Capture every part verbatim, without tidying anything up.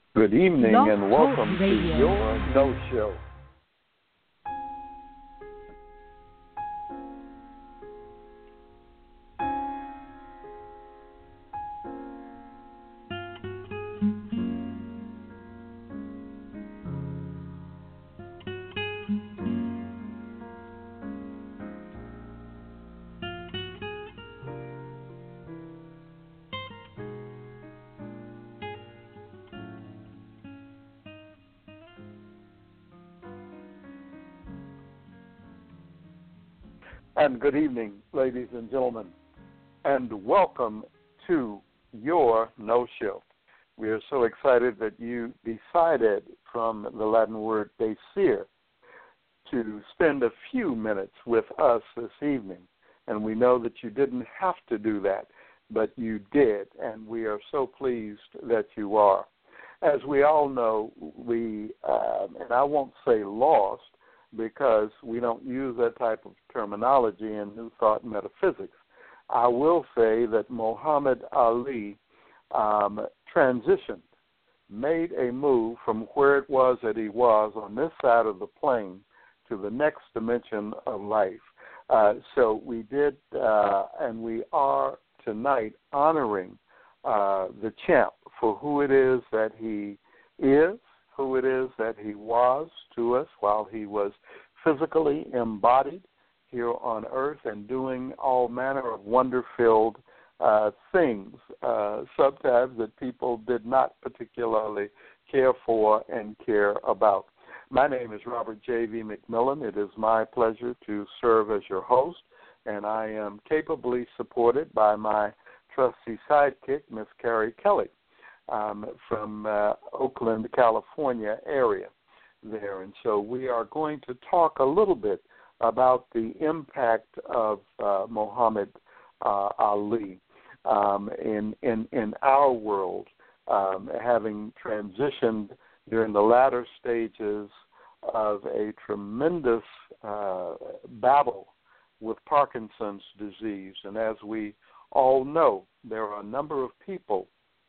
Good evening Blog and Talk welcome to Radio. your No Show. And good evening, ladies and gentlemen, and welcome to your No Show. We are so excited that you decided, from the Latin word decir, to spend a few minutes with us this evening. And we know that you didn't have to do that, but you did, and we are so pleased that you are. As we all know, we, uh, and I won't say lost, because we don't use that type of terminology in New Thought metaphysics. I will say that Muhammad Ali um, transitioned, made a move from where it was that he was on this side of the plane to the next dimension of life. Uh, so we did, uh, and we are tonight honoring uh, the champ for who it is that he is, who it is that he was to us while he was physically embodied here on earth and doing all manner of wonder-filled uh, things, uh, sometimes that people did not particularly care for and care about. My name is Robert J V. McMillan. It is my pleasure to serve as your host, and I am capably supported by my trusty sidekick, Miss Carrie Kelly. Um, from uh, Oakland, California area there. And so we are going to talk a little bit about the impact of uh, Muhammad uh, Ali um, in, in, in our world, um, having transitioned during the latter stages of a tremendous uh, battle with Parkinson's disease. And as we all know, there are a number of people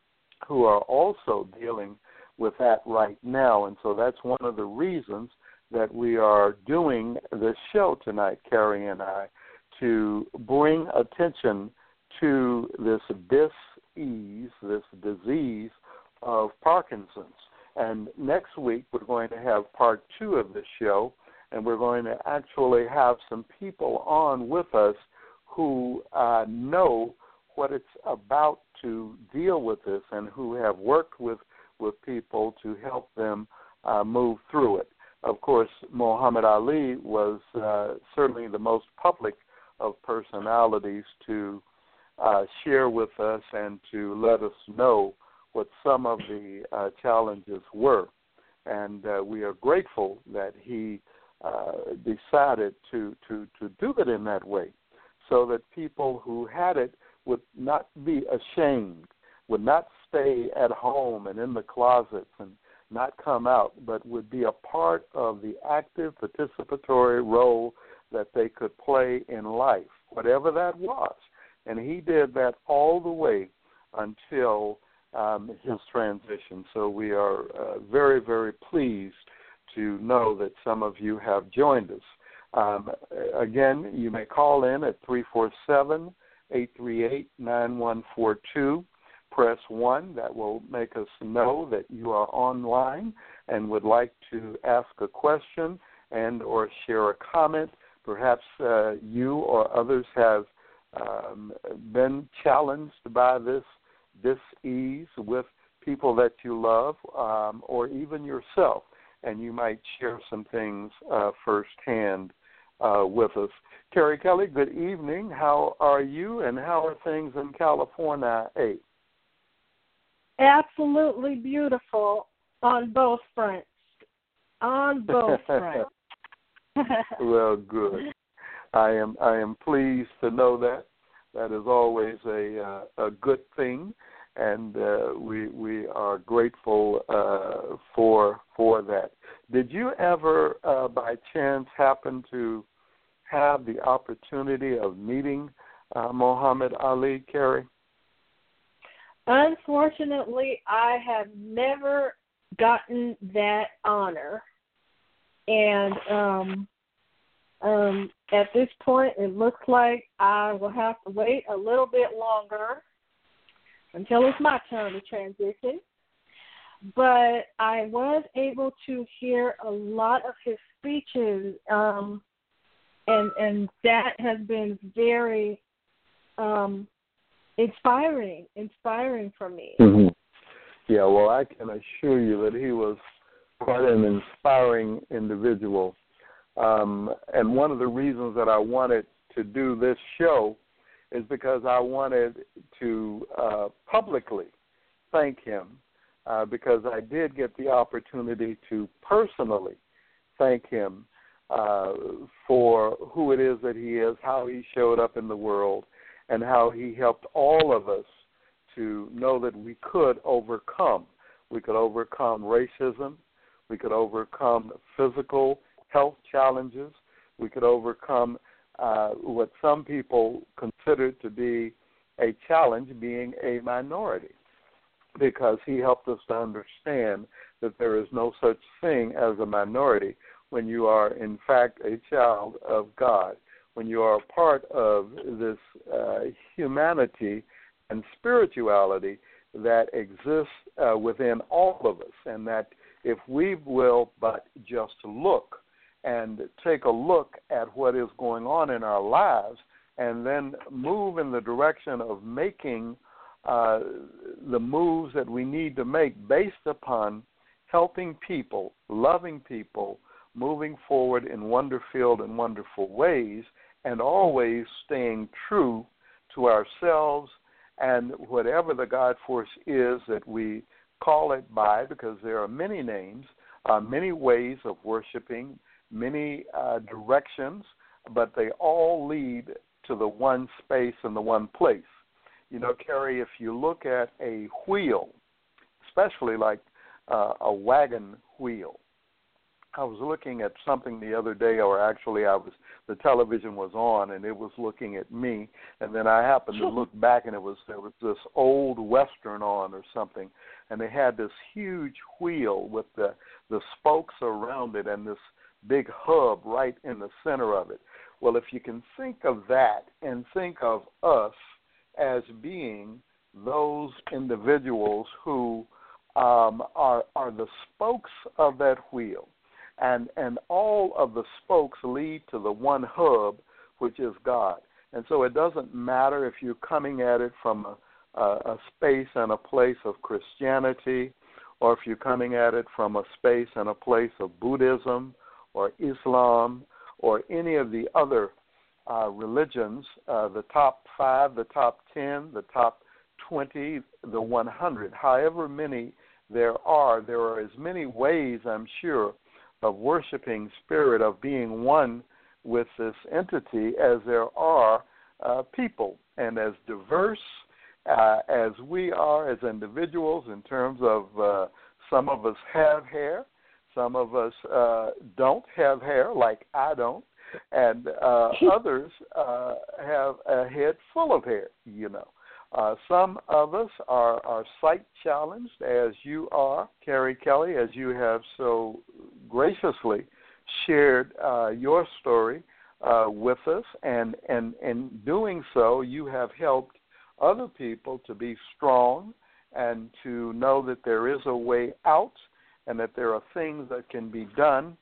who are also dealing with that right now. And so that's one of the reasons that we are doing this show tonight, Carrie and I, to bring attention to this dis-ease, this disease of Parkinson's. And next week we're going to have part two of the show, and we're going to actually have some people on with us who uh, know what it's about to deal with this and who have worked with, with people to help them uh, move through it. Of course, Muhammad Ali was uh, certainly the most public of personalities to uh, share with us and to let us know what some of the uh, challenges were. And uh, we are grateful that he uh, decided to, to, to do it in that way so that people who had it would not be ashamed, would not stay at home and in the closets and not come out, but would be a part of the active participatory role that they could play in life, whatever that was. And he did that all the way until um, his transition. So we are uh, very, very pleased to know that some of you have joined us. Um, again, you may call in at three four seven, eight three eight, nine one four two. Press one. That will make us know that you are online and would like to ask a question and or share a comment. Perhaps uh, you or others have um, been challenged by this dis-ease with people that you love um, or even yourself, and you might share some things uh, firsthand uh, with us. Carrie Kelly, good evening. How are you, and how are things in California? Eight. Absolutely beautiful on both fronts. On both fronts. Well, good. I am I am pleased to know that. That is always a uh, a good thing, and uh, we we are grateful uh, for for that. Did you ever, uh, by chance, happen to have the opportunity of meeting uh, Muhammad Ali, Carrie? Unfortunately, I have never gotten that honor. And um, um, at this point, it looks like I will have to wait a little bit longer until it's my turn to transition. But I was able to hear a lot of his speeches, um, and and that has been very um, inspiring, inspiring for me. Mm-hmm. Yeah, well, I can assure you that he was quite an inspiring individual. Um, and one of the reasons that I wanted to do this show is because I wanted to uh, publicly thank him, uh, because I did get the opportunity to personally thank him uh, for who it is that he is, how he showed up in the world, and how he helped all of us to know that we could overcome. We could overcome racism. We could overcome physical health challenges. We could overcome uh, what some people consider to be a challenge, being a minority, because he helped us to understand that there is no such thing as a minority when you are, in fact, a child of God, when you are a part of this uh, humanity and spirituality that exists uh, within all of us, and that if we will but just look and take a look at what is going on in our lives and then move in the direction of making uh, the moves that we need to make based upon helping people, loving people, moving forward in wonder-filled and wonderful ways, and always staying true to ourselves and whatever the God force is that we call it by, because there are many names, uh, many ways of worshiping, many uh, directions, but they all lead to the one space and the one place. You know, Carrie, if you look at a wheel, especially like uh, a wagon wheel, I was looking at something the other day, or actually I was, the television was on and it was looking at me, and then I happened to look back and it was, there was this old Western on or something, and they had this huge wheel with the, the spokes around it and this big hub right in the center of it. Well, if you can think of that and think of us as being those individuals who um, are, are the spokes of that wheel, And and all of the spokes lead to the one hub, which is God. And so it doesn't matter if you're coming at it from a, a, a space and a place of Christianity, or if you're coming at it from a space and a place of Buddhism or Islam or any of the other uh, religions, uh, the top five, the top ten, the top twenty, the one hundred, however many there are, there are as many ways, I'm sure, of worshiping spirit, of being one with this entity as there are uh, people. And as diverse uh, as we are as individuals in terms of uh, some of us have hair, some of us uh, don't have hair, like I don't, and uh, others uh, have a head full of hair, you know. Uh, some of us are, are sight challenged, as you are, Carrie Kelly, as you have so graciously shared uh, your story uh, with us, and, and in doing so, you have helped other people to be strong and to know that there is a way out and that there are things that can be done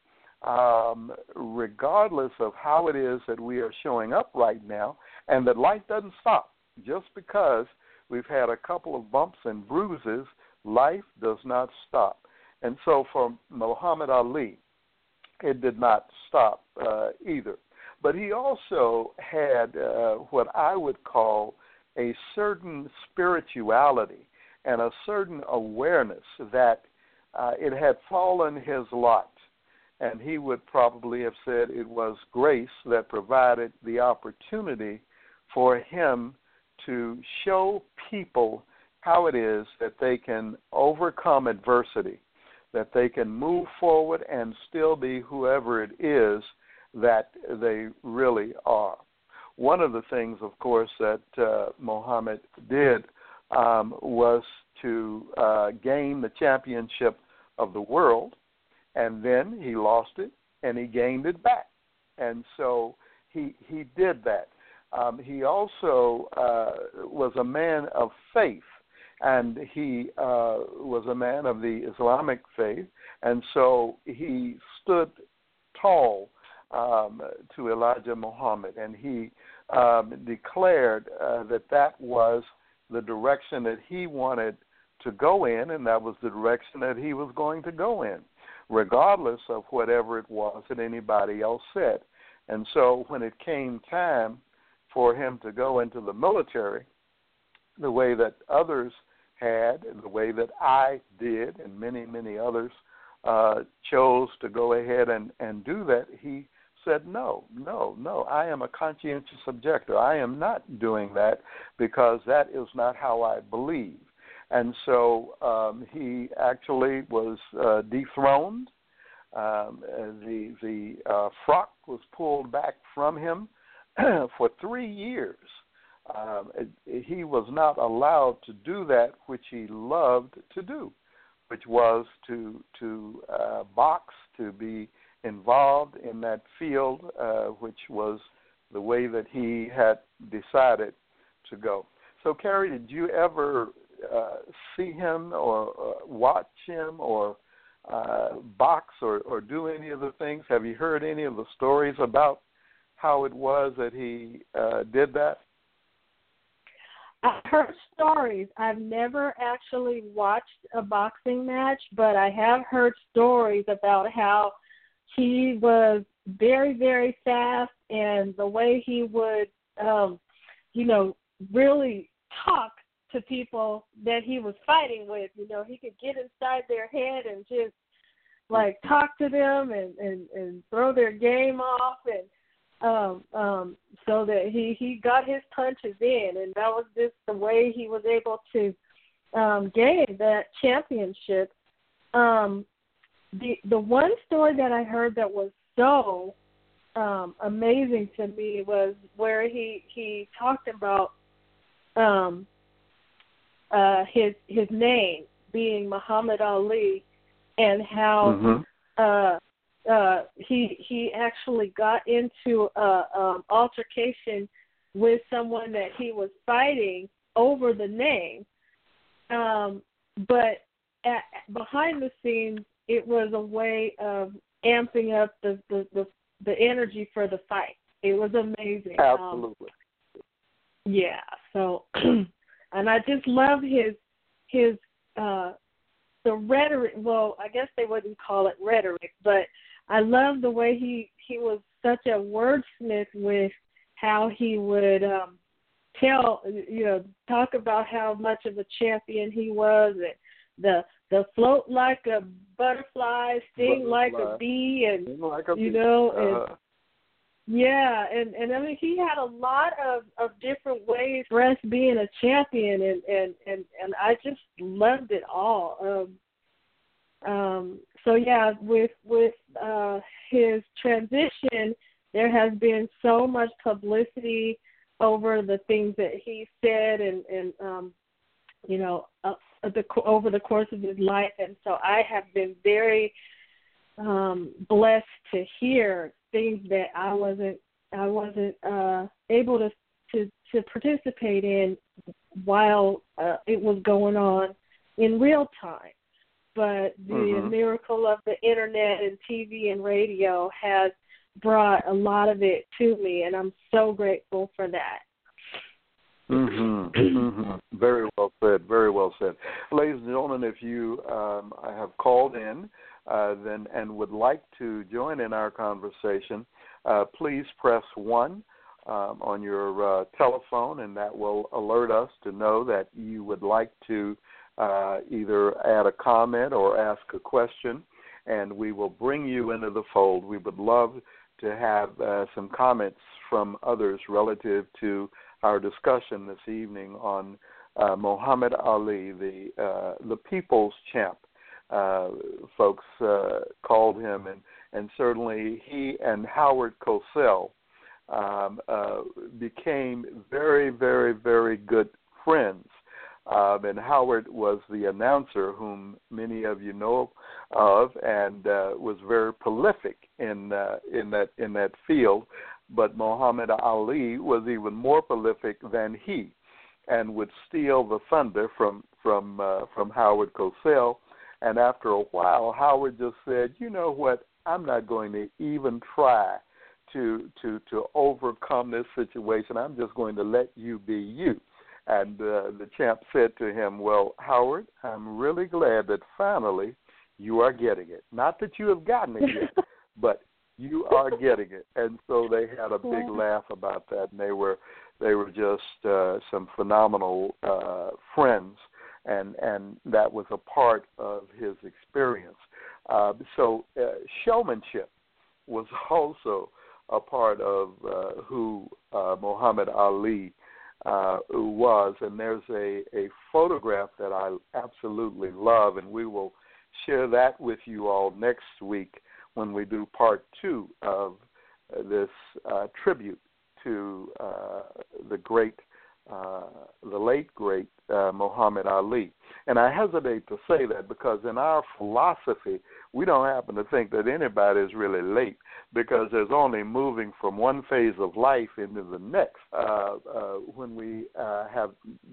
um, regardless of how it is that we are showing up right now, and that life doesn't stop. Just because we've had a couple of bumps and bruises, life does not stop. And so for Muhammad Ali, it did not stop uh, either. But he also had uh, what I would call a certain spirituality and a certain awareness that uh, it had fallen his lot. And he would probably have said it was grace that provided the opportunity for him to show people how it is that they can overcome adversity, that they can move forward and still be whoever it is that they really are. One of the things, of course, that uh, Muhammad did um, was to uh, gain the championship of the world, and then he lost it and he gained it back. And so he he did that. Um, he also uh, was a man of faith, and he uh, was a man of the Islamic faith, and so he stood tall um, to Elijah Muhammad, and he um, declared uh, that that was the direction that he wanted to go in, and that was the direction that he was going to go in, regardless of whatever it was that anybody else said. And so when it came time for him to go into the military, the way that others had, and the way that I did, and many, many others uh, chose to go ahead and, and do that, he said, no, no, no, I am a conscientious objector. I am not doing that because that is not how I believe. And so um, he actually was uh, dethroned. Um, the the uh, frock was pulled back from him for three years. Um, it, he was not allowed to do that which he loved to do, which was to to uh, box, to be involved in that field, uh, which was the way that he had decided to go. So, Carrie, did you ever uh, see him or uh, watch him or uh, box or, or do any of the things? Have you heard any of the stories about how it was that he uh, did that? I've heard stories. I've never actually watched a boxing match, but I have heard stories about how he was very, very fast, and the way he would, um, you know, really talk to people that he was fighting with. You know, he could get inside their head and just, like, talk to them and, and, and throw their game off, and um, um, so that he, he got his punches in, and that was just the way he was able to um, gain that championship. Um, the the one story that I heard that was so um, amazing to me was where he, he talked about um, uh, his his name being Muhammad Ali, and how mm-hmm. uh, uh, he he actually got into a um, altercation with someone that he was fighting over the name, um, but at, behind the scenes, it was a way of amping up the, the, the, the energy for the fight. It was amazing. Absolutely. Um, yeah. So, and I just love his his uh, the rhetoric. Well, I guess they wouldn't call it rhetoric, but I love the way he he was such a wordsmith with how he would um, tell, you know, talk about how much of a champion he was, and the the float like a butterfly, sting butterfly. like a bee, and like a you bee. know, uh-huh. and yeah, and and I mean he had a lot of, of different ways for us being a champion, and, and, and, and I just loved it all. Um, um, so yeah, with with uh, his transition, there has been so much publicity over the things that he said, and and um, you know. Uh, The, over the course of his life, and so I have been very um, blessed to hear things that I wasn't I wasn't uh, able to, to to participate in while uh, it was going on in real time. But the mm-hmm. miracle of the internet and T V and radio has brought a lot of it to me, and I'm so grateful for that. Mm-hmm. Mm-hmm. Very well said. Very well said. Ladies and gentlemen, if you um, have called in uh, then and would like to join in our conversation, uh, please press one um, on your uh, telephone, and that will alert us to know that you would like to uh, either add a comment or ask a question, and we will bring you into the fold. We would love to have uh, some comments from others relative to our discussion this evening on uh, Muhammad Ali, the uh, the people's champ. Uh, folks uh, called him, and, and certainly he and Howard Cosell um, uh, became very, very, very good friends. Um, and Howard was the announcer whom many of you know of, and uh, was very prolific in uh, in that in that field. But Muhammad Ali was even more prolific than he, and would steal the thunder from from uh, from Howard Cosell. And after a while, Howard just said, "You know what? I'm not going to even try to to to overcome this situation. I'm just going to let you be you." And uh, the champ said to him, "Well, Howard, I'm really glad that finally you are getting it. Not that you have gotten it yet, but you are getting it." And so they had a big laugh about that, and they were they were just uh, some phenomenal uh, friends, and and that was a part of his experience. Uh, so uh, showmanship was also a part of uh, who uh, Muhammad Ali uh, was, and there's a, a photograph that I absolutely love, and we will share that with you all next week when we do part two of this uh, tribute to uh, the great, uh, the late great uh, Muhammad Ali. And I hesitate to say that because in our philosophy, we don't happen to think that anybody is really late, because there's only moving from one phase of life into the next. Uh, uh, when we uh, have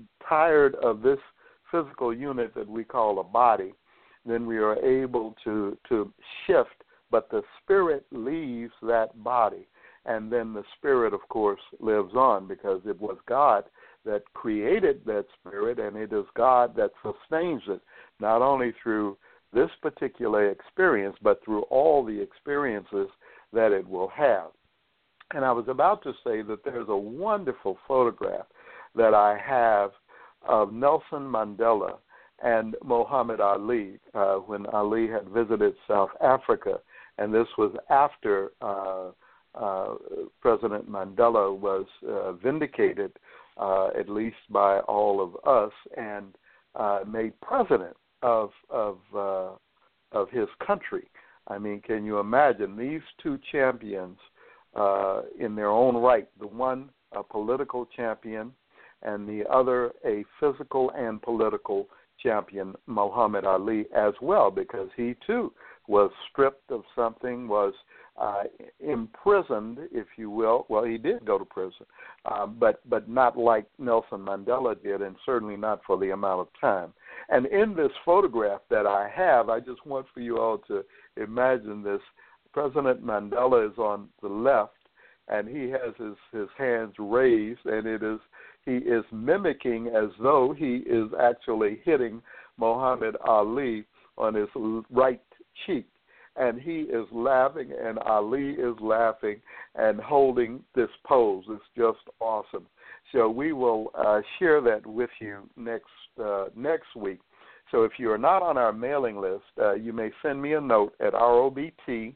tired of this physical unit that we call a body, then we are able to, to shift, but the spirit leaves that body. And then the spirit, of course, lives on, because it was God that created that spirit, and it is God that sustains it, not only through this particular experience, but through all the experiences that it will have. And I was about to say that there's a wonderful photograph that I have of Nelson Mandela and Muhammad Ali uh, when Ali had visited South Africa, and this was after uh, uh, President Mandela was uh, vindicated, uh, at least by all of us, and uh, made president of of uh, of his country. I mean, can you imagine these two champions uh, in their own right? The one a political champion, and the other a physical and political champion, Muhammad Ali, as well, because he too was stripped of something, was uh, imprisoned, if you will. Well, he did go to prison, uh, but but not like Nelson Mandela did, and certainly not for the amount of time. And in this photograph that I have, I just want for you all to imagine this. President Mandela is on the left, and he has his, his hands raised, and it is he is mimicking as though he is actually hitting Muhammad Ali on his right cheek. And he is laughing, and Ali is laughing and holding this pose. It's just awesome. So we will uh, share that with you next uh, next week. So if you are not on our mailing list, uh, you may send me a note at robtmcm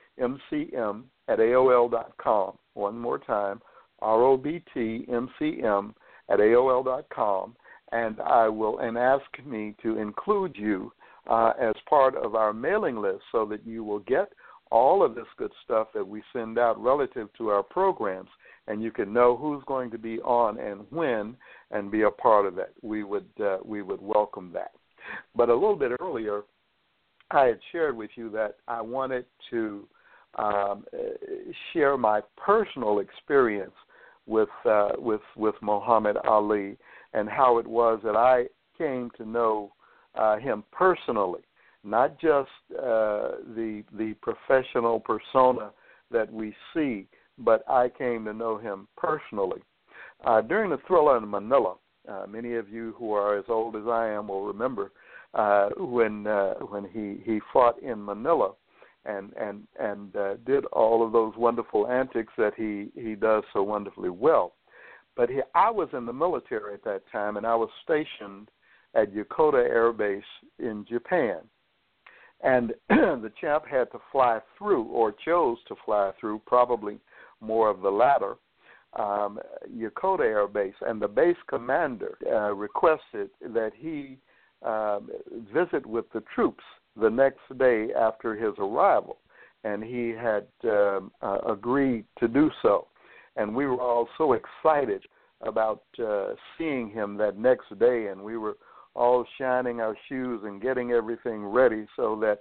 at A O L dot com. One more time, robtmcm at A O L dot com, and I will and ask me to include you uh, as part of our mailing list, so that you will get all of this good stuff that we send out relative to our programs, and you can know who's going to be on and when, and be a part of that. We would uh, we would welcome that. But a little bit earlier, I had shared with you that I wanted to um, share my personal experience with uh, with with Muhammad Ali, and how it was that I came to know uh, him personally, not just uh, the the professional persona that we see, but I came to know him personally. Uh, during the Thriller in Manila, uh, many of you who are as old as I am will remember uh, when uh, when he, he fought in Manila and and and uh, did all of those wonderful antics that he, he does so wonderfully well. But he, I was in the military at that time, and I was stationed at Yokota Air Base in Japan. And the champ had to fly through, or chose to fly through, probably more of the latter, um, Yokota Air Base. And the base commander uh, requested that he um, visit with the troops the next day after his arrival. And he had um, uh, agreed to do so. And we were all so excited about uh, seeing him that next day, and we were all shining our shoes and getting everything ready so that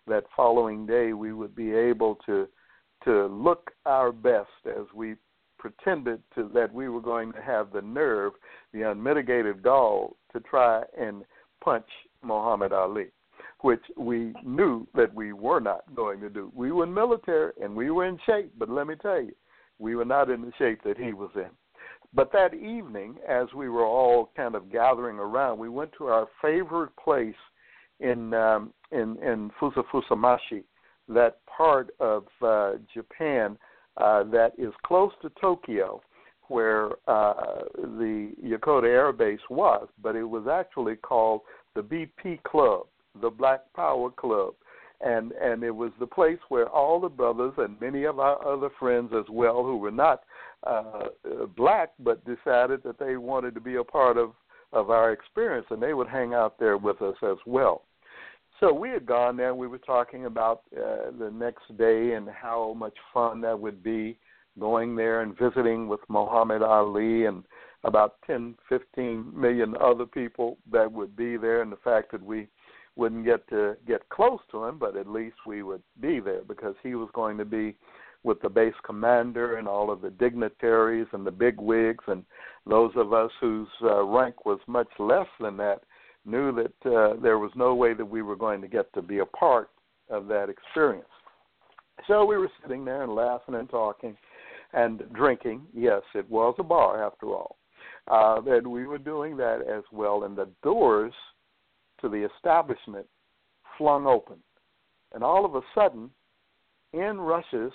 that following day we would be able to to look our best as we pretended to that we were going to have the nerve, the unmitigated gall to try and punch Muhammad Ali, which we knew that we were not going to do. We were military and we were in shape, but let me tell you, we were not in the shape that he was in. But that evening, as we were all kind of gathering around, we went to our favorite place in um, in, in Fusafusamashi, that part of uh, Japan uh, that is close to Tokyo, where uh, the Yokota Air Base was, but it was actually called the B P Club, the Black Power Club. And and it was the place where all the brothers and many of our other friends as well, who were not uh, black but decided that they wanted to be a part of, of our experience, and they would hang out there with us as well. So we had gone there, and we were talking about uh, the next day and how much fun that would be, going there and visiting with Muhammad Ali and about ten, fifteen million other people that would be there, and the fact that we wouldn't get to get close to him, but at least we would be there because he was going to be with the base commander and all of the dignitaries and the bigwigs, and those of us whose uh, rank was much less than that knew that uh, there was no way that we were going to get to be a part of that experience. So we were sitting there and laughing and talking and drinking. Yes, it was a bar after all. Uh, and we were doing that as well, and the doors to the establishment flung open. And all of a sudden, in rushes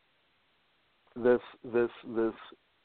this this this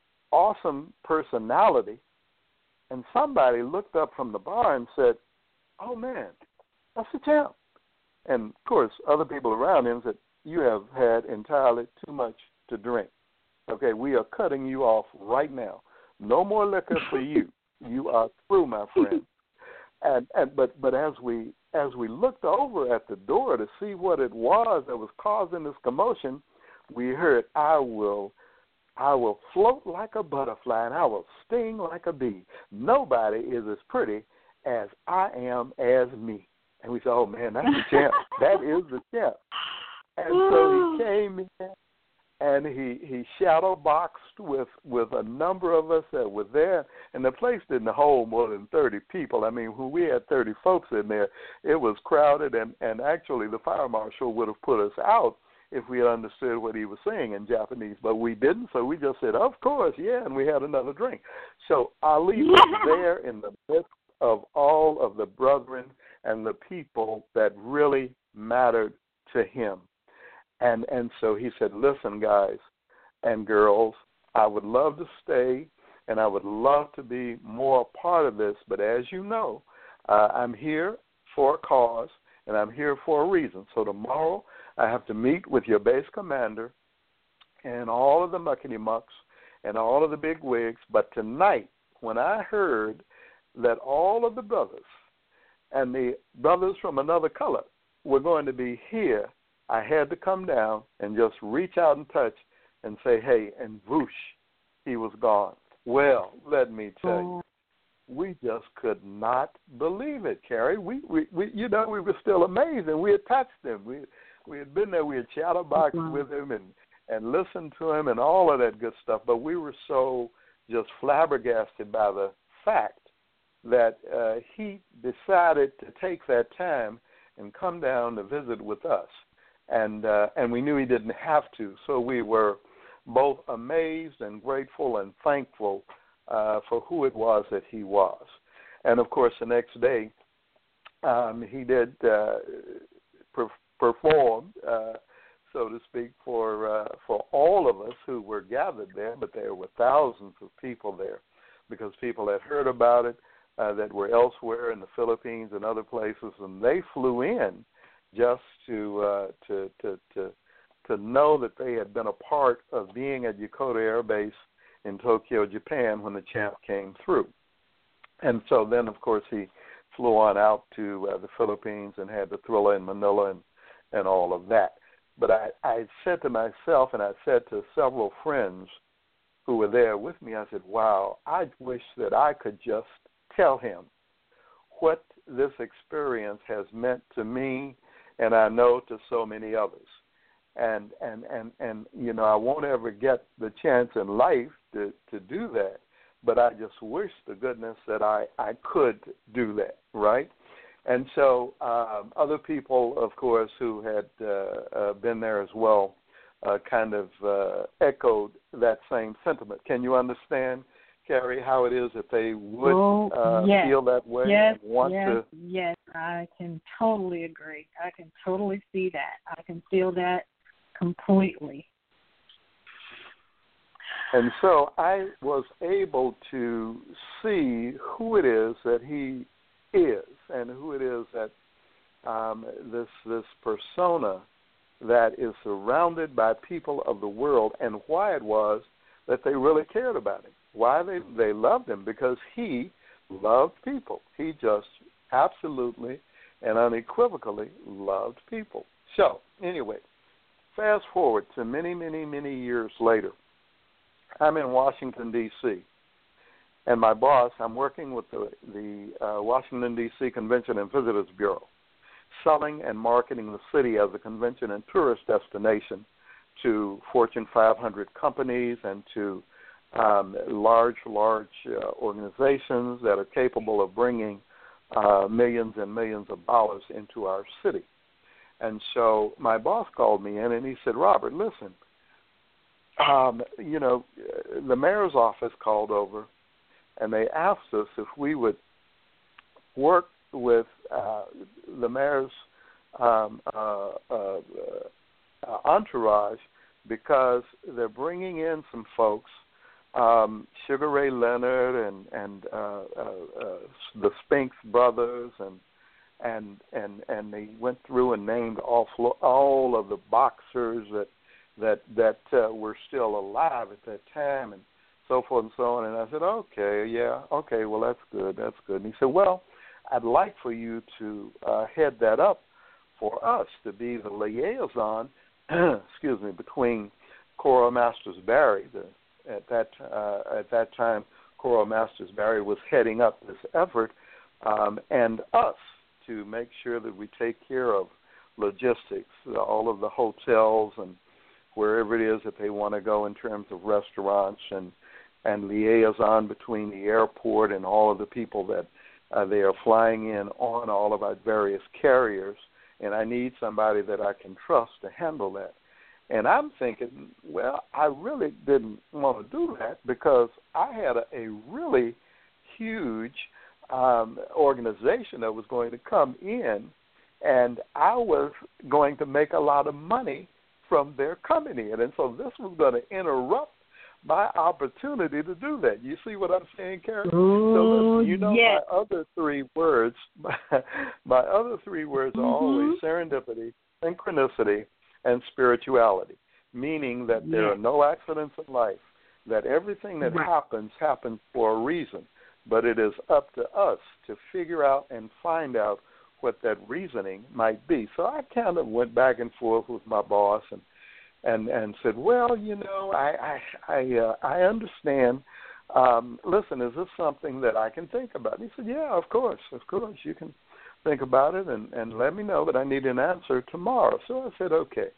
awesome personality, and somebody looked up from the bar and said, "Oh man, that's the champ." And of course, other people around him said, "You have had entirely too much to drink. Okay, we are cutting you off right now. No more liquor for you. You are through, my friend." And, and but but as we as we looked over at the door to see what it was that was causing this commotion, we heard, "I will, I will float like a butterfly and I will sting like a bee. Nobody is as pretty as I am as me." And we said, "Oh man, that's the champ. That is the champ." And so he came in. And he, he shadow boxed with, with a number of us that were there, and the place didn't hold more than thirty people. I mean, when we had thirty folks in there, it was crowded, and, and actually the fire marshal would have put us out if we had understood what he was saying in Japanese, but we didn't, so we just said, "Of course, yeah," and we had another drink. So Ali was there in the midst of all of the brethren and the people that really mattered to him. And and so he said, "Listen, guys and girls, I would love to stay, and I would love to be more a part of this, but as you know, uh, I'm here for a cause, and I'm here for a reason. So tomorrow I have to meet with your base commander and all of the muckety-mucks and all of the big wigs, but tonight, when I heard that all of the brothers and the brothers from another color were going to be here, I had to come down and just reach out and touch and say, hey, and whoosh, he was gone." Well, let me tell you, we just could not believe it, Carrie. We, we, we you know, we were still amazed, and we had touched him. We, we had been there. We had chatterboxed mm-hmm. with him and, and listened to him and all of that good stuff, but we were so just flabbergasted by the fact that uh, he decided to take that time and come down to visit with us. And uh, and we knew he didn't have to, so we were both amazed and grateful and thankful uh, for who it was that he was. And, of course, the next day um, he did uh, per- perform, uh, so to speak, for uh, for all of us who were gathered there, but there were thousands of people there because people had heard about it uh, that were elsewhere in the Philippines and other places, and they flew in just to, uh, to to to to know that they had been a part of being at Yokota Air Base in Tokyo, Japan, when the champ came through. And so then, of course, he flew on out to uh, the Philippines and had the Thriller in Manila and, and all of that. But I, I said to myself, and I said to several friends who were there with me, I said, wow, I wish that I could just tell him what this experience has meant to me and I know to so many others. And, and, and, and you know, I won't ever get the chance in life to, to do that, but I just wish to goodness that I, I could do that, right? And so um, other people, of course, who had uh, uh, been there as well, uh, kind of uh, echoed that same sentiment. Can you understand, Carrie, how it is that they would oh, uh, yes. feel that way yes, and want yes, to? Yes, I can totally agree. I can totally see that. I can feel that completely. And so I was able to see who it is that he is and who it is that um, this this persona that is surrounded by people of the world, and why it was that they really cared about him, why they, they loved him, because he loved people. He just absolutely and unequivocally loved people. So anyway, fast forward to many, many, many years later. I'm in Washington, D C, and my boss, I'm working with the, the uh, Washington, D C Convention and Visitors Bureau, selling and marketing the city as a convention and tourist destination to Fortune five hundred companies and to um, large, large uh, organizations that are capable of bringing uh, millions and millions of dollars into our city. And so my boss called me in and he said, Robert, listen, um, you know, the mayor's office called over and they asked us if we would work with uh, the mayor's um, uh, uh, uh, entourage because they're bringing in some folks, um, Sugar Ray Leonard and and uh, uh, uh, the Spinks brothers, and and and and they went through and named all all of the boxers that that that uh, were still alive at that time, and so forth and so on. And I said, okay, yeah, okay, well that's good, that's good. And he said, well, I'd like for you to uh, head that up for us to be the liaison, excuse me, between Cora Masters Barry. The, at that uh, at that time, Cora Masters Barry was heading up this effort, um, and us to make sure that we take care of logistics, all of the hotels and wherever it is that they want to go in terms of restaurants, and and liaison between the airport and all of the people that Uh, they are flying in on all of our various carriers, and I need somebody that I can trust to handle that. And I'm thinking, well, I really didn't want to do that because I had a, a really huge um, organization that was going to come in, and I was going to make a lot of money from their coming in. And so this was going to interrupt my opportunity to do that. You see what I'm saying, Karen? Ooh, so listen, you know yes. my other three words, my, my other three words are mm-hmm. always serendipity, synchronicity, and spirituality, meaning that yes. there are no accidents in life, that everything that right. happens happens for a reason, but it is up to us to figure out and find out what that reasoning might be. So I kind of went back and forth with my boss and and and said, well, you know, I I I, uh, I understand. Um, listen, is this something that I can think about? He said, yeah, of course, of course, you can think about it and, and let me know, but I need an answer tomorrow. So I said, okay.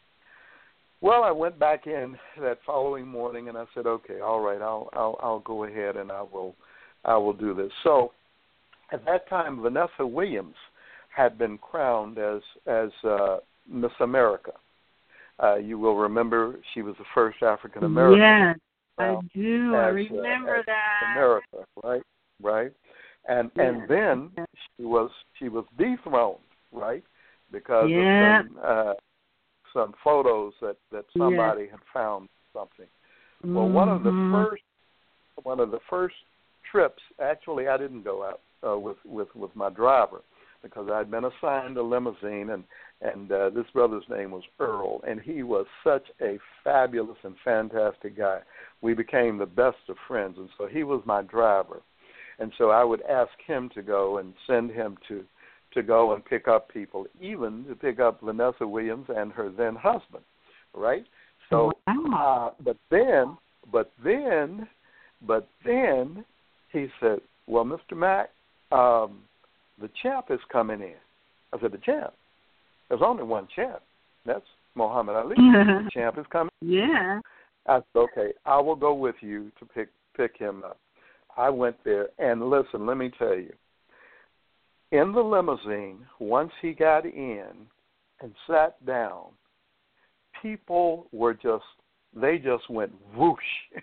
Well, I went back in that following morning and I said, okay, all right, I'll I'll, I'll go ahead and I will I will do this. So at that time, Vanessa Williams had been crowned as as uh, Miss America. Uh, you will remember she was the first African American. Yes, I do. As, I remember uh, that. America, right, right, and yes. and then yes. she was she was dethroned, right, because yes. of some uh, some photos that, that somebody yes. had found something. Mm-hmm. Well, one of the first one of the first trips, actually, I didn't go out uh, with with with my driver because I'd been assigned a limousine, and and uh, this brother's name was Earl, and he was such a fabulous and fantastic guy. We became the best of friends, and so he was my driver. And so I would ask him to go and send him to, to go and pick up people, even to pick up Vanessa Williams and her then husband, right? So, uh, but then, but then, but then he said, well, Mister Mack, um, the champ is coming in. I said, the champ? there's only one champ. That's Muhammad Ali. The champ is coming. Yeah. I said, okay, I will go with you to pick pick him up. I went there, and listen, let me tell you, in the limousine, once he got in and sat down, people were just, they just went whoosh.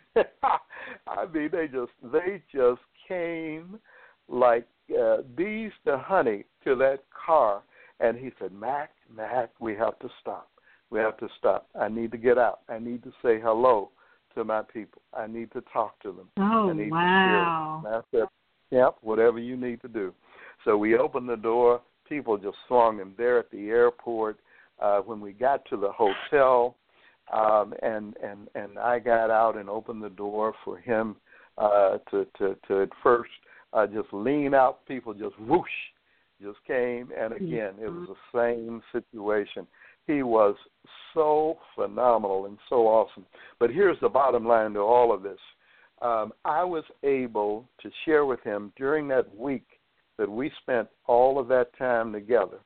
I mean, they just, they just came like uh, bees to honey to that car. And he said, Mac, Mac, we have to stop. We have to stop. I need to get out. I need to say hello to my people. I need to talk to them. Oh, I need wow. to share. And I said, yep, whatever you need to do. So we opened the door. People just thronged him there at the airport. Uh, when we got to the hotel, um, and, and, and I got out and opened the door for him uh, to, to, to at first uh, just lean out. People just whoosh, just came. And again, it was the same situation. He was so phenomenal and so awesome. But here's the bottom line to all of this. Um, I was able to share with him during that week that we spent all of that time together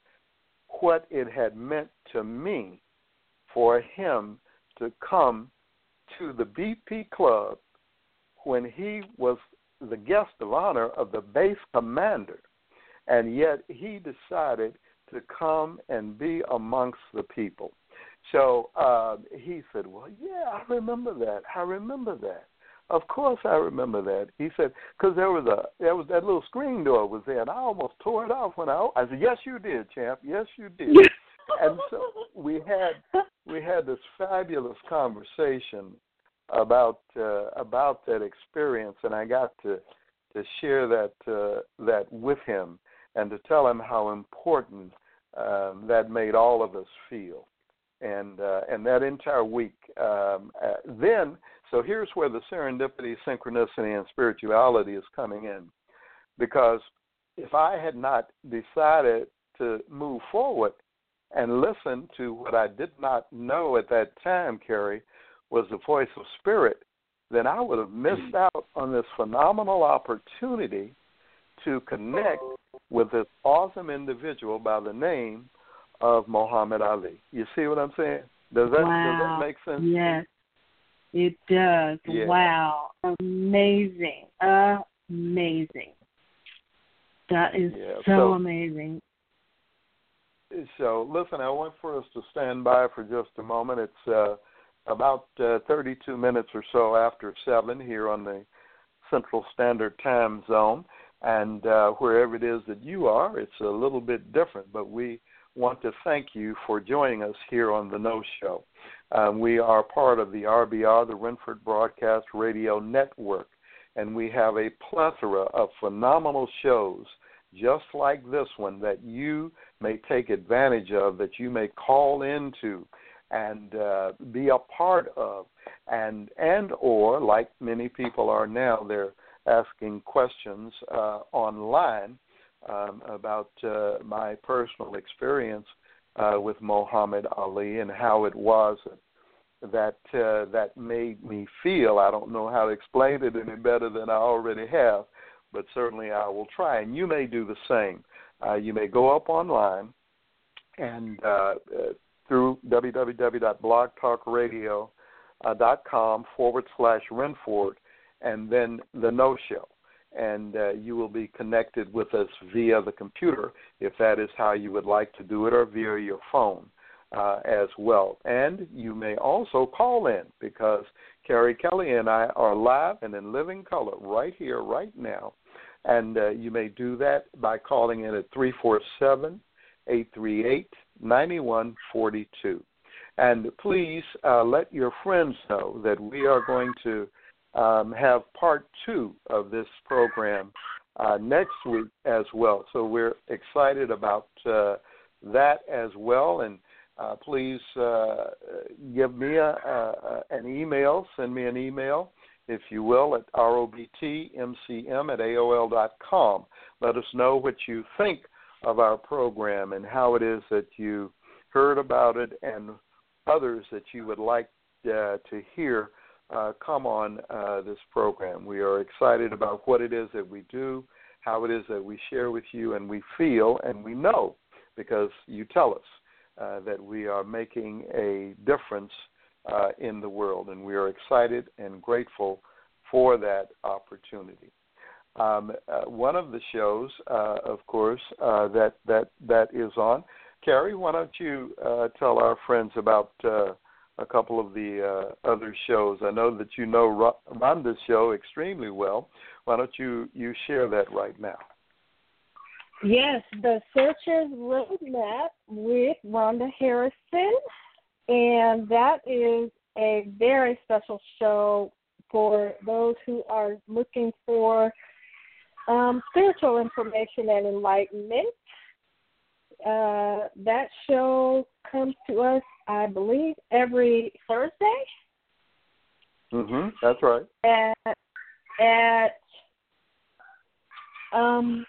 what it had meant to me for him to come to the B P Club when he was the guest of honor of the base commander, and yet he decided to come and be amongst the people. So uh, he said, well, yeah, I remember that. I remember that. Of course I remember that. He said, because there was a there was that little screen door was there, and I almost tore it off when I I said, yes, you did, champ. Yes, you did. And so we had we had this fabulous conversation about uh, about that experience, and I got to to share that uh, that with him and to tell him how important um, that made all of us feel. And uh, and that entire week, um, uh, then, so here's where the serendipity, synchronicity, and spirituality is coming in. Because if I had not decided to move forward and listen to what I did not know at that time, Carrie, was the voice of spirit, then I would have missed out on this phenomenal opportunity to connect with this awesome individual by the name of Muhammad Ali. You see what I'm saying? Does that wow. does that make sense? Yes, it does. Yeah. Wow. Amazing. Amazing. That is yeah. so, so amazing. So, listen, I want for us to stand by for just a moment. It's uh, about uh, thirty-two minutes or so after seven here on the Central Standard Time Zone. And uh, wherever it is that you are, it's a little bit different, but we want to thank you for joining us here on The No Show. Um, we are part of the R B R, the Renford Broadcast Radio Network, and we have a plethora of phenomenal shows just like this one that you may take advantage of, that you may call into and uh, be a part of, and and or, like many people are now, they're asking questions uh, online Um, about uh, my personal experience uh, with Muhammad Ali and how it was that uh, that made me feel. I don't know how to explain it any better than I already have, but certainly I will try. And you may do the same. Uh, you may go up online and uh, uh, through www.blogtalkradio.com forward slash Renford and then the No Show. And uh, you will be connected with us via the computer, if that is how you would like to do it, or via your phone uh, as well. And you may also call in, because Carrie Kelly and I are live and in living color right here, right now. And uh, you may do that by calling in at three four seven, eight three eight, nine one four two. And please uh, let your friends know that we are going to Um, have part two of this program uh, next week as well. So we're excited about uh, that as well. And uh, please uh, give me a, a, an email, send me an email, if you will, at robtmcm at A O L dot com. Let us know what you think of our program and how it is that you heard about it, and others that you would like uh, to hear Uh, come on uh, this program. We are excited about what it is that we do, how it is that we share with you, and we feel and we know, because you tell us uh, that we are making a difference uh, in the world, and we are excited and grateful for that opportunity. Um, uh, one of the shows, uh, of course, uh, that that that is on. Carrie, why don't you uh, tell our friends about uh, a couple of the uh, other shows? I know that you know Rhonda's show extremely well. Why don't you, you share that right now? Yes, the Searchers Roadmap with Rhonda Harrison, and that is a very special show for those who are looking for um, spiritual information and enlightenment. Uh, that show comes to us, I believe, every Thursday. Mm-hmm. That's right. At, at um,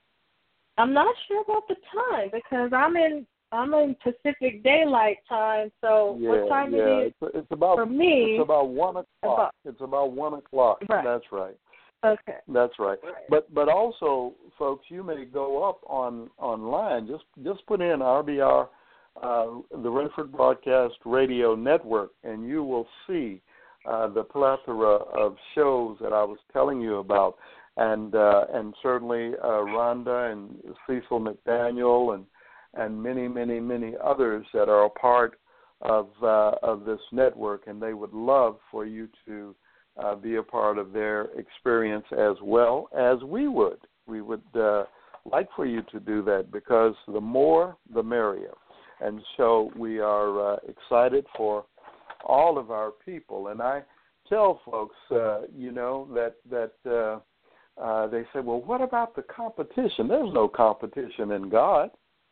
I'm not sure about the time because I'm in I'm in Pacific Daylight Time. So yeah, what time yeah. it is it's, it's about for me? It's about one o'clock. About, it's about one o'clock. Right. That's right. Okay. That's right. But but also, folks, you may go up on online. Just just put in R B R, uh, the Renford Broadcast Radio Network, and you will see uh, the plethora of shows that I was telling you about, and uh, and certainly uh, Rhonda and Cecil McDaniel and and many many many others that are a part of uh, of this network, and they would love for you to Uh, be a part of their experience as well as we would. We would uh, like for you to do that because the more, the merrier. And so we are uh, excited for all of our people. And I tell folks, uh, you know, that that uh, uh, they say, well, what about the competition? There's no competition in God.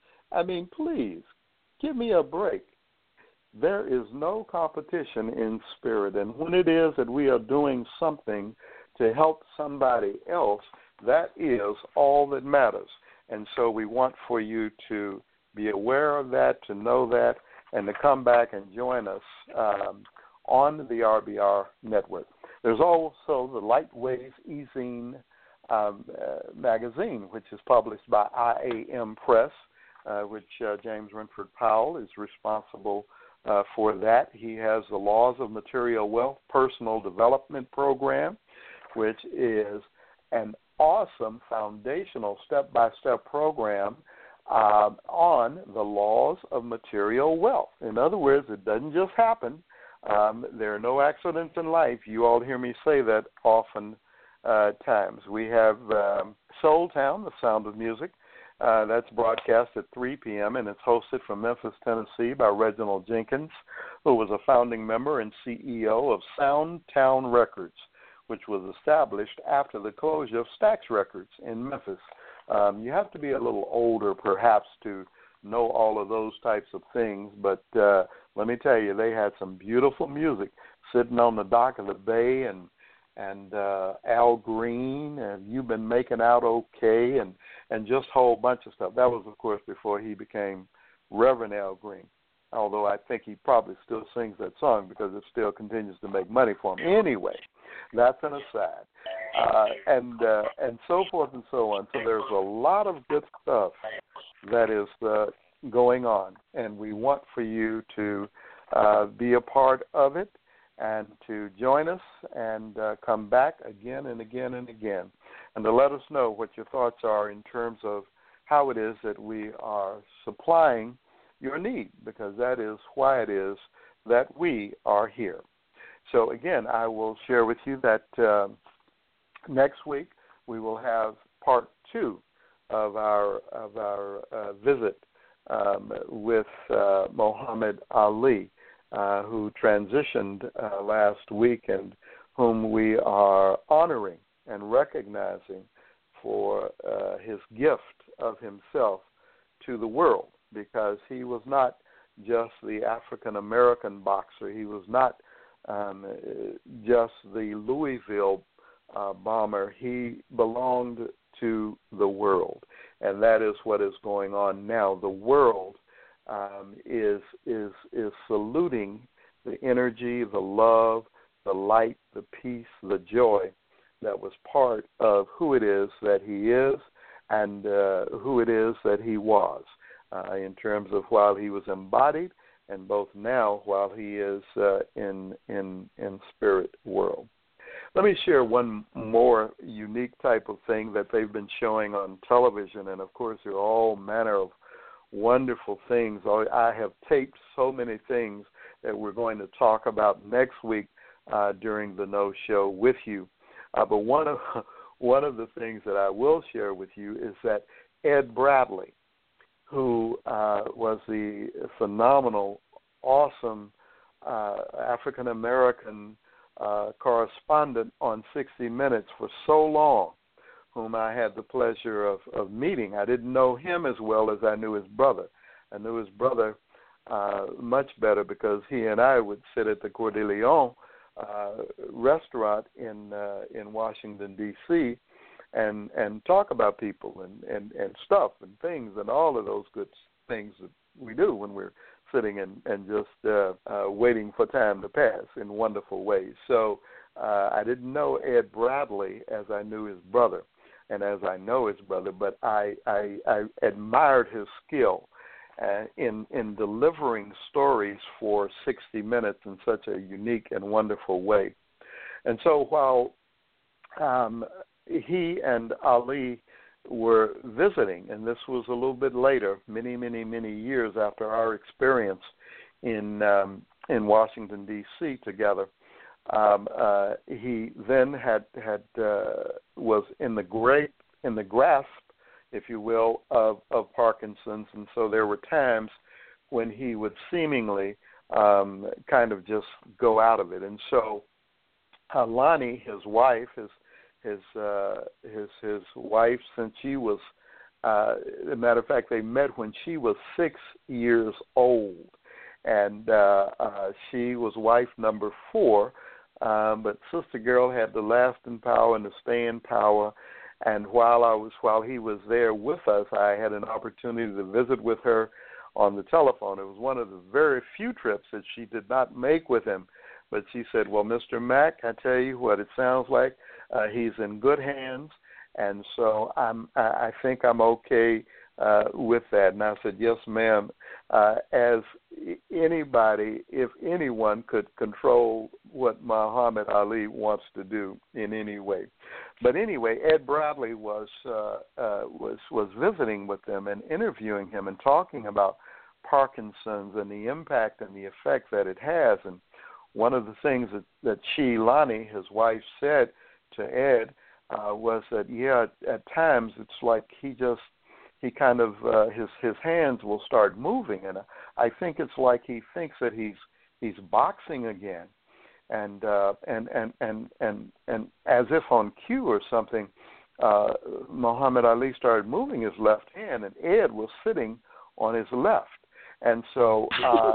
I mean, please, give me a break. There is no competition in spirit, and when it is that we are doing something to help somebody else, that is all that matters. And so we want for you to be aware of that, to know that, and to come back and join us um, on the R B R network. There's also the Lightways E-Zine um, uh, magazine, which is published by I A M Press, uh, which uh, James Renford Powell is responsible Uh, for that. He has the Laws of Material Wealth Personal Development Program, which is an awesome foundational step-by-step program uh, on the laws of material wealth. In other words, it doesn't just happen. Um, there are no accidents in life. You all hear me say that often uh, times. We have um, Soul Town, the Sound of Music. Uh, that's broadcast at three p.m., and it's hosted from Memphis, Tennessee by Reginald Jenkins, who was a founding member and C E O of Sound Town Records, which was established after the closure of Stax Records in Memphis. Um, you have to be a little older, perhaps, to know all of those types of things, but uh, let me tell you, they had some beautiful music sitting on the dock of the bay, and and uh, Al Green, and You've Been Making Out Okay, and, and just a whole bunch of stuff. That was, of course, before he became Reverend Al Green, although I think he probably still sings that song because it still continues to make money for him. Anyway, that's an aside. Uh, and, uh, and so forth and so on. So there's a lot of good stuff that is uh, going on, and we want for you to uh, be a part of it, and to join us and uh, come back again and again and again, and to let us know what your thoughts are in terms of how it is that we are supplying your need, because that is why it is that we are here. So again, I will share with you that uh, next week we will have part two of our of our uh, visit um, with uh, Muhammad Ali, uh, who transitioned uh, last week, and whom we are honoring and recognizing for uh, his gift of himself to the world, because he was not just the African-American boxer. He was not um, just the Louisville uh, bomber. He belonged to the world, and that is what is going on now. The world um, is is is saluting the energy, the love, the light, the peace, the joy that was part of who it is that he is and uh, who it is that he was. uh, in terms of while he was embodied and both now while he is uh, in in in spirit world. Let me share one more unique type of thing that they've been showing on television, and of course there are all manner of wonderful things. I have taped so many things that we're going to talk about next week uh, during the No Show with you. Uh, but one of one of the things that I will share with you is that Ed Bradley, who uh, was the phenomenal, awesome uh, African American uh, correspondent on sixty minutes for so long, whom I had the pleasure of, of meeting. I didn't know him as well as I knew his brother. I knew his brother uh, much better because he and I would sit at the Coeur de Lion uh, restaurant in uh, in Washington, D C, and and talk about people and, and, and stuff and things and all of those good things that we do when we're sitting and, and just uh, uh, waiting for time to pass in wonderful ways. So uh, I didn't know Ed Bradley as I knew his brother and as I know his brother, but I, I, I admired his skill uh, in, in delivering stories for sixty minutes in such a unique and wonderful way. And so while um, he and Ali were visiting, and this was a little bit later, many, many, many years after our experience in um, in Washington, D C together. Um, uh, he then had had uh, was in the great in the grasp, if you will, of, of Parkinson's, and so there were times when he would seemingly um, kind of just go out of it. And so uh, Lonnie, his wife, his his uh, his his wife, since she was, uh, as a matter of fact, they met when she was six years old, and uh, uh, she was wife number four. Um, but Sister Girl had the lasting power and the staying power. And while I was while he was there with us, I had an opportunity to visit with her on the telephone. It was one of the very few trips that she did not make with him. But she said, "Well, Mister Mack, I tell you what, it sounds like uh, he's in good hands, and so I'm. I, I think I'm okay uh, with that." And I said, "Yes, ma'am." Uh, as anybody, if anyone could control what Muhammad Ali wants to do in any way, but anyway, Ed Bradley was uh, uh, was was visiting with them and interviewing him and talking about Parkinson's and the impact and the effect that it has. And one of the things that, that she, Lonnie, his wife, said to Ed uh, was that, yeah, at, at times it's like he just, he kind of, uh, his his hands will start moving. And I think it's like he thinks that he's he's boxing again. And, uh, and, and, and, and, and as if on cue or something, uh, Muhammad Ali started moving his left hand, and Ed was sitting on his left. And so uh,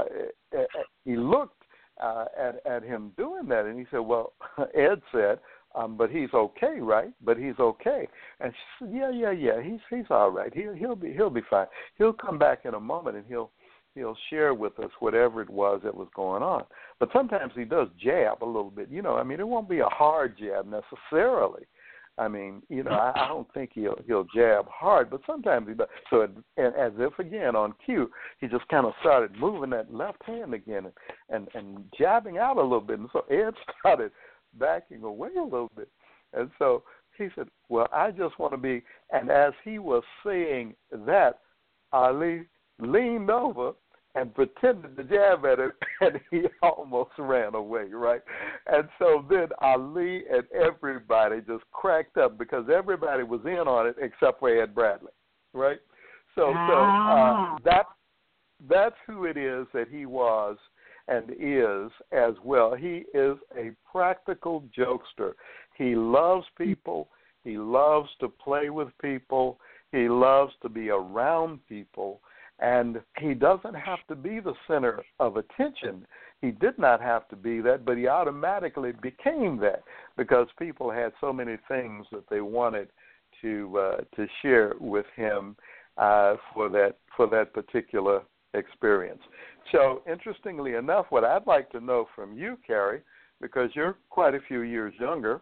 he looked Uh, at, at him doing that, and he said, "Well," Ed said, um, "but he's okay, right? But he's okay." And she said, "Yeah, yeah, yeah. He's he's all right. He'll he'll be he'll be fine. He'll come back in a moment, and he'll he'll share with us whatever it was that was going on. But sometimes he does jab a little bit. You know, I mean, it won't be a hard jab necessarily. I mean, you know, I, I don't think he'll he'll jab hard, but sometimes he does. So, it, and as if again on cue, he just kind of started moving that left hand again and, and and jabbing out a little bit. And so Ed started backing away a little bit. And so he said, "Well, I just want to be." And as he was saying that, Ali leaned over and pretended to jab at him, and he almost ran away, right? And so then Ali and everybody just cracked up because everybody was in on it except for Ed Bradley, right? So, ah. so uh, that, that's who it is that he was and is as well. He is a practical jokester. He loves people. He loves to play with people. He loves to be around people. And he doesn't have to be the center of attention. He did not have to be that, but he automatically became that because people had so many things that they wanted to uh, to share with him uh, for that for that particular experience. So, interestingly enough, what I'd like to know from you, Carrie, because you're quite a few years younger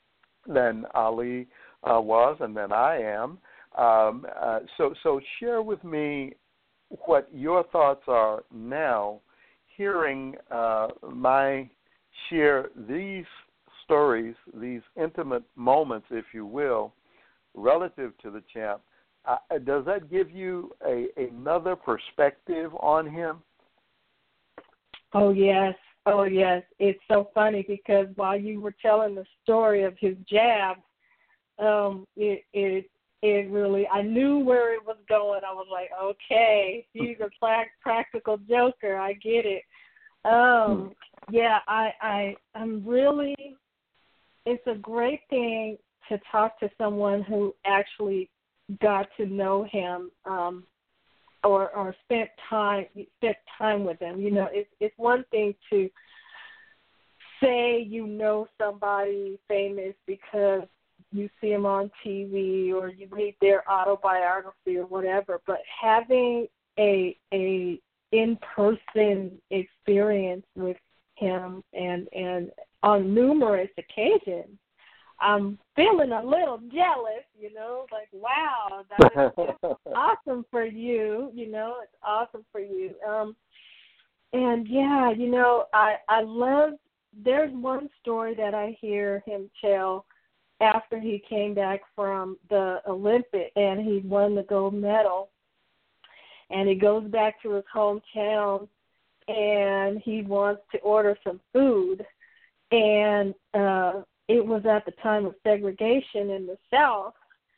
than Ali uh, was and than I am, um, uh, so so share with me what your thoughts are now, hearing uh, my share these stories, these intimate moments, if you will, relative to the champ. Uh, does that give you a, another perspective on him? Oh, yes. Oh, yes. It's so funny because while you were telling the story of his jab, um, it, it, it really, I knew where it was going. I was like, okay, he's a practical joker. I get it. Um, yeah, I, I, I'm really, it's a great thing to talk to someone who actually got to know him, um, or or spent time spent time with him. You know, it's it's one thing to say you know somebody famous because you see them on T V or you read their autobiography or whatever, but having a a in-person experience with him and and on numerous occasions, I'm feeling a little jealous, you know, like, wow, that's awesome for you, you know, it's awesome for you. Um, and, yeah, you know, I, I love, there's one story that I hear him tell after he came back from the Olympic and he won the gold medal, and he goes back to his hometown and he wants to order some food, and uh it was at the time of segregation in the South.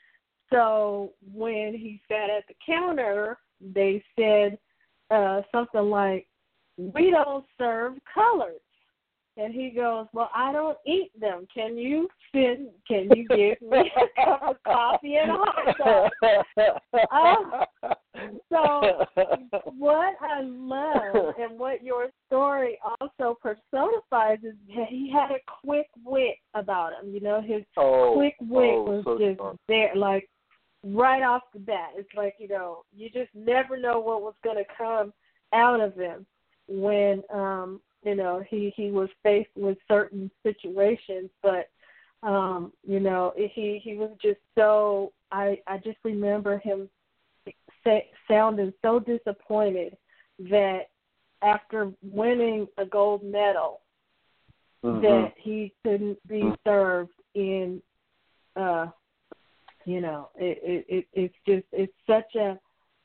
So when he sat at the counter, they said uh, something like, "We don't serve coloreds." And he goes, "Well, I don't eat them. Can you send, can you give me a cup of coffee and a hot dog?" Uh, so what I love and what your story also personifies is that he had a quick wit about him. You know, his oh, quick wit oh, was so just smart. there, like right off the bat. It's like, you know, you just never know what was going to come out of him when, um, you know, he, he was faced with certain situations, but, um, you know, he, he was just so, I, I just remember him say, sounding so disappointed that after winning a gold medal, mm-hmm. that he couldn't be mm-hmm. served in, uh, you know, it, it, it, it's just, it's such a,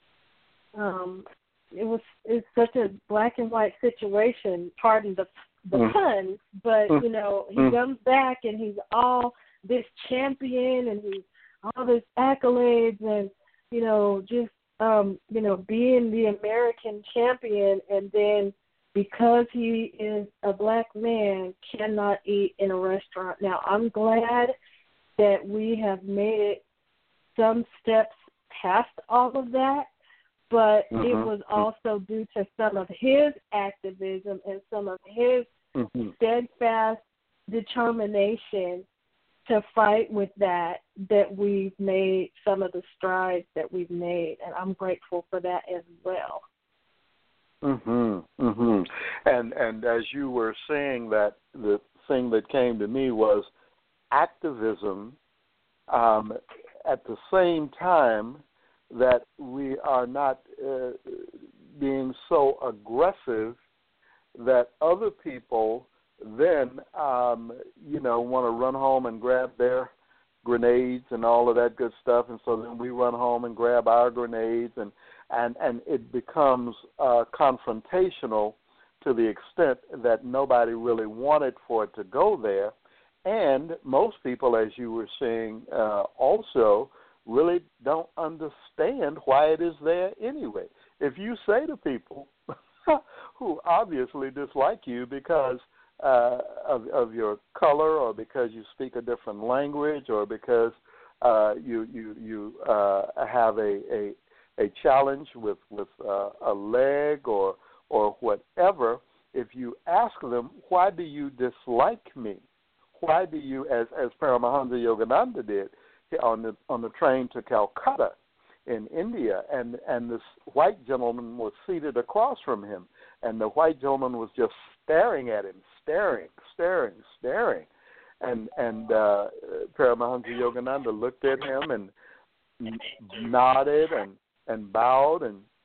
um, It was it's such a black and white situation, pardon the the mm. pun, but, you know, he mm. comes back and he's all this champion and he's all this accolades and, you know, just, um, you know, being the American champion, and then because he is a black man, cannot eat in a restaurant. Now, I'm glad that we have made it some steps past all of that, but mm-hmm. it was also due to some of his activism and some of his mm-hmm. steadfast determination to fight with that, that we've made some of the strides that we've made, and I'm grateful for that as well. Mhm, mhm. And and as you were saying that, the thing that came to me was activism. Um, at the same time, that we are not uh, being so aggressive that other people then, um, you know, want to run home and grab their grenades and all of that good stuff, and so then we run home and grab our grenades, and, and, and it becomes uh, confrontational to the extent that nobody really wanted for it to go there. And most people, as you were saying uh, also, really don't understand why it is there anyway. If you say to people who obviously dislike you because uh, of, of your color, or because you speak a different language, or because uh, you you you uh, have a, a a challenge with with uh, a leg or or whatever, if you ask them, why do you dislike me? Why do you, as as Paramahansa Yogananda did, on the on the train to Calcutta in India, and, and this white gentleman was seated across from him, and the white gentleman was just staring at him, staring, staring, staring, and and uh, Paramahansa Yogananda looked at him and nodded and, and bowed and,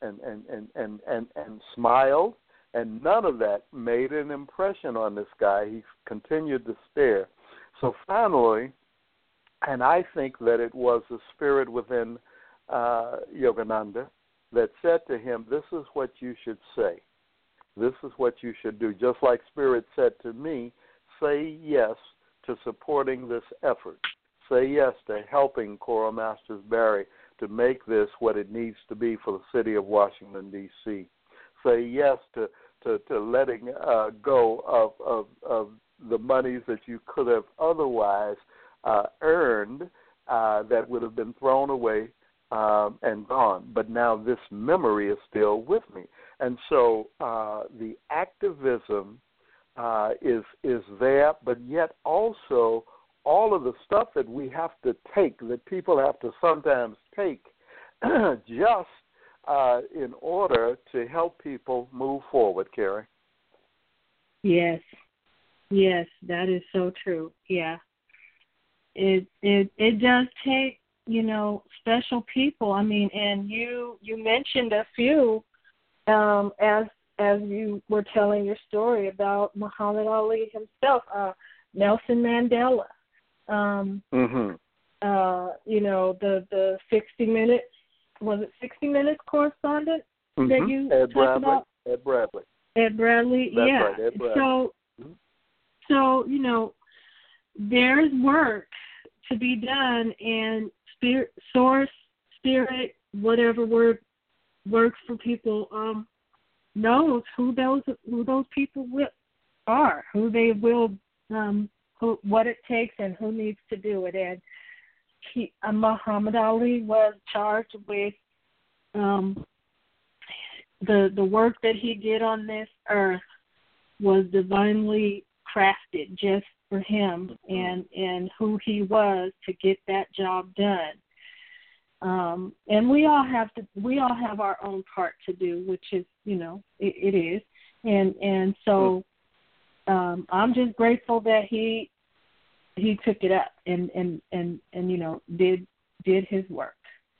and, and, and, and, and, and smiled, and none of that made an impression on this guy. He continued to stare. So finally, and I think that it was the spirit within uh, Yogananda that said to him, this is what you should say. This is what you should do. Just like Spirit said to me, say yes to supporting this effort. Say yes to helping Choral Masters Barry to make this what it needs to be for the city of Washington, D C Say yes to, to, to letting uh, go of, of, of the monies that you could have otherwise uh, earned uh, that would have been thrown away um, and gone. But now this memory is still with me. And so uh, the activism uh, is is there, but yet also all of the stuff that we have to take, that people have to sometimes take just uh, in order to help people move forward, Carrie. Yes. Yes, that is so true. Yeah. It it it does take, you know, special people. I mean, and you you mentioned a few um, as as you were telling your story about Muhammad Ali himself, uh, Nelson Mandela. Um, mm-hmm. uh, you know, the the sixty minutes, was it sixty minutes correspondent mm-hmm. that you Ed talked Bradley. about? Ed Bradley. Ed Bradley, That's yeah. Right, Ed Bradley. So, mm-hmm. so you know, there's work to be done, and spirit, source, spirit, whatever word works for people, um, knows who those who those people will, are, who they will, um, who, what it takes, and who needs to do it. And he, uh, Muhammad Ali was charged with um, the the work that he did on this earth was divinely crafted just for him and, and who he was to get that job done. Um, and we all have to we all have our own part to do, which is, you know, it, it is. And and so um, I'm just grateful that he he took it up and, and, and, and you know, did did his work.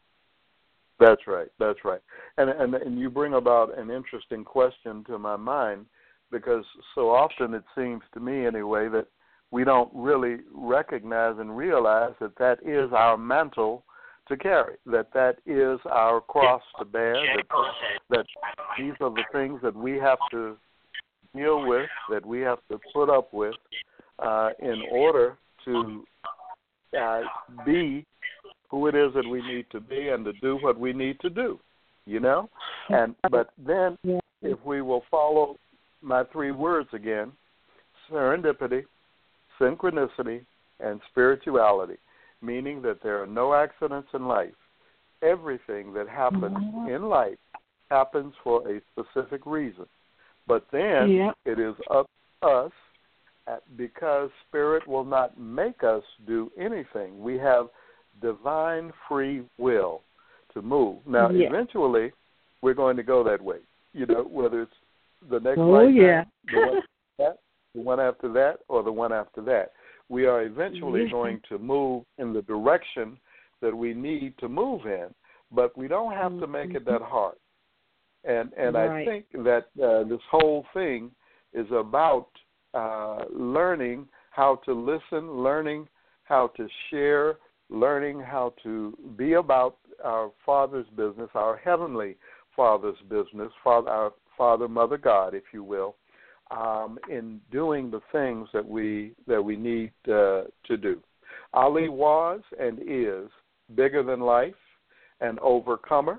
That's right. That's right. And, and and you bring about an interesting question to my mind, because so often it seems to me anyway that we don't really recognize and realize that that is our mantle to carry, that that is our cross to bear, that, that these are the things that we have to deal with, that we have to put up with uh, in order to uh, be who it is that we need to be and to do what we need to do, you know? And but then if we will follow my three words again, serendipity, synchronicity, and spirituality, meaning that there are no accidents in life. Everything that happens in life happens for a specific reason. But then yeah. it is up to us, at, because Spirit will not make us do anything. We have divine free will to move. Now, yeah. eventually, we're going to go that way. You know, whether it's the next oh, lifetime, yeah. the, one that, the one after that, or the one after that. We are eventually yeah. going to move in the direction that we need to move in, but we don't have to make it that hard. And and right. I think that uh, this whole thing is about uh, learning how to listen, learning how to share, learning how to be about our Father's business, our Heavenly Father's business, Father, our Father, Mother, God, if you will, um, in doing the things that we that we need uh, to do. Ali was and is bigger than life, an overcomer.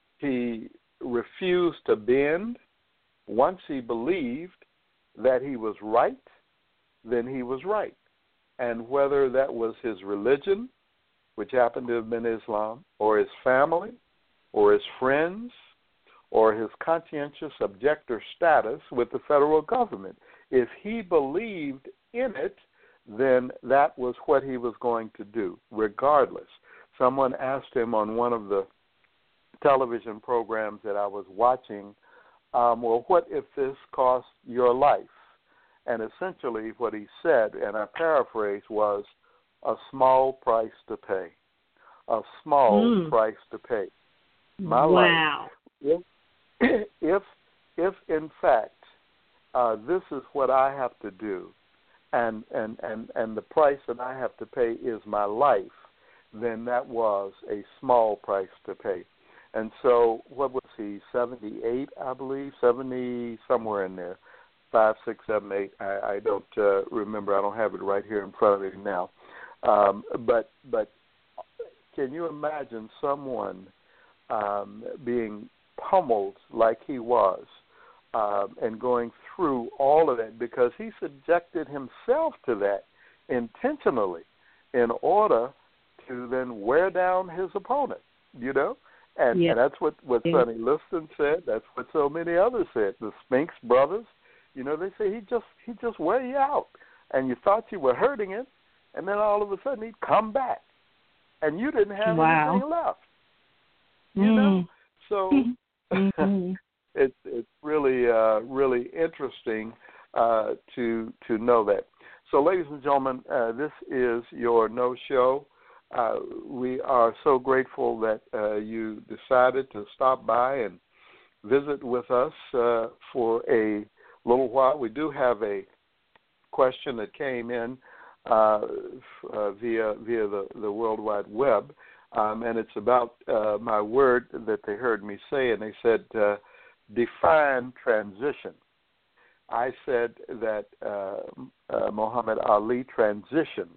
He refused to bend. Once he believed that he was right, then he was right. And whether that was his religion, which happened to have been Islam, or his family, or his friends, or his conscientious objector status with the federal government, if he believed in it, then that was what he was going to do, regardless. Someone asked him on one of the television programs that I was watching, um, well, what if this cost your life? And essentially what he said, and I paraphrase, was a small price to pay. A small mm. price to pay. My wow. life if if if in fact uh, this is what I have to do, and, and, and, and the price that I have to pay is my life, then that was a small price to pay. And so, what was he, seventy-eight, I believe, seventy, somewhere in there, five, six, seven, eight, I, I don't uh, remember, I don't have it right here in front of me now. Um, but, but can you imagine someone um, being pummeled like he was, Um, and going through all of that, because he subjected himself to that intentionally in order to then wear down his opponent, you know? And, yeah. and that's what, what yeah. Sonny Liston said. That's what so many others said. The Spinks brothers, you know, they say he just he just wear you out. And you thought you were hurting him, and then all of a sudden he'd come back. And you didn't have wow. anything left. You mm. know? So... mm-hmm. It's it's really uh, really interesting uh, to to know that. So, ladies and gentlemen, uh, this is your No Show. Uh, we are so grateful that uh, you decided to stop by and visit with us uh, for a little while. We do have a question that came in uh, uh, via via the, the World Wide Web, um, and it's about uh, my word that they heard me say, and they said. Uh, Define transition. I said that uh, uh, Muhammad Ali transitioned.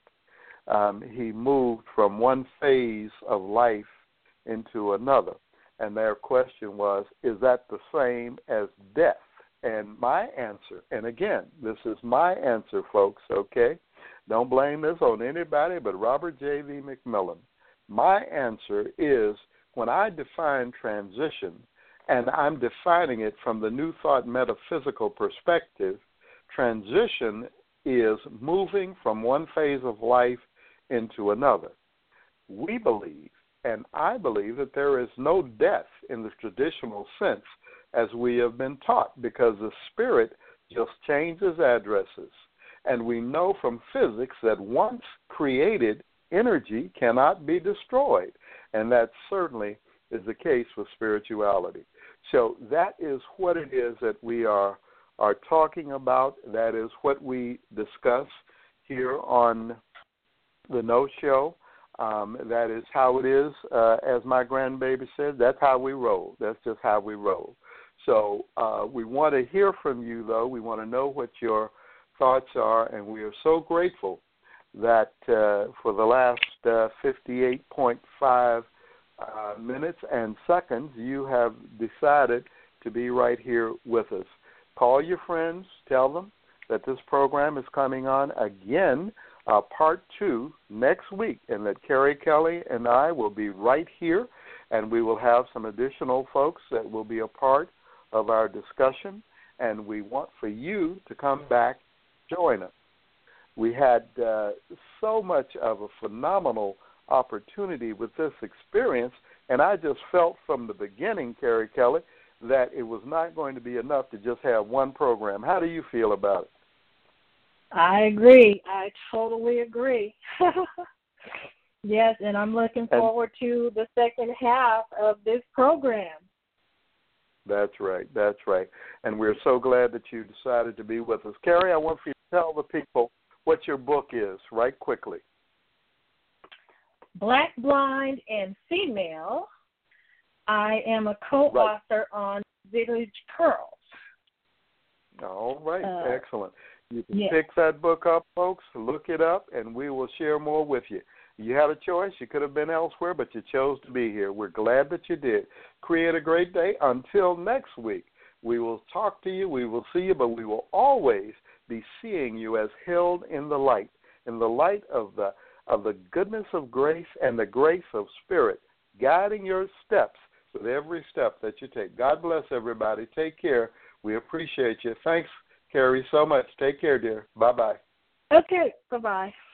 Um, he moved from one phase of life into another. And their question was, is that the same as death? And my answer, and again, this is my answer, folks, okay? Don't blame this on anybody but Robert J V McMillan. My answer is, when I define transition, and I'm defining it from the New Thought metaphysical perspective, transition is moving from one phase of life into another. We believe, and I believe, that there is no death in the traditional sense as we have been taught, because the spirit just changes addresses. And we know from physics that once created, energy cannot be destroyed. And that certainly is the case with spirituality. So that is what it is that we are are talking about. That is what we discuss here on the No Show. Um, that is how it is, uh, as my grandbaby said, that's how we roll. That's just how we roll. So uh, we want to hear from you, though. We want to know what your thoughts are, and we are so grateful that uh, for the last uh, fifty-eight point five Uh, minutes and seconds, you have decided to be right here with us. Call your friends, tell them that this program is coming on again, uh, part two, next week, and that Carrie Kelly and I will be right here, and we will have some additional folks that will be a part of our discussion, and we want for you to come back, join us. We had uh, so much of a phenomenal opportunity with this experience, and I just felt from the beginning, Carrie Kelly, that it was not going to be enough to just have one program. How do you feel about it? I agree. I totally agree. Yes, and I'm looking forward and, to the second half of this program. That's right. That's right. And we're so glad that you decided to be with us. Carrie, I want for you to tell the people what your book is, right quickly. Black, Blind, and Female. I am a co-author right. on Village Pearls. All right. Uh, Excellent. You can yeah. pick that book up, folks, look it up, and we will share more with you. You had a choice. You could have been elsewhere, but you chose to be here. We're glad that you did. Create a great day. Until next week, we will talk to you, we will see you, but we will always be seeing you as held in the light, in the light of the of the goodness of grace and the grace of spirit, guiding your steps with every step that you take. God bless everybody. Take care. We appreciate you. Thanks, Carrie, so much. Take care, dear. Bye-bye. Okay. Bye-bye.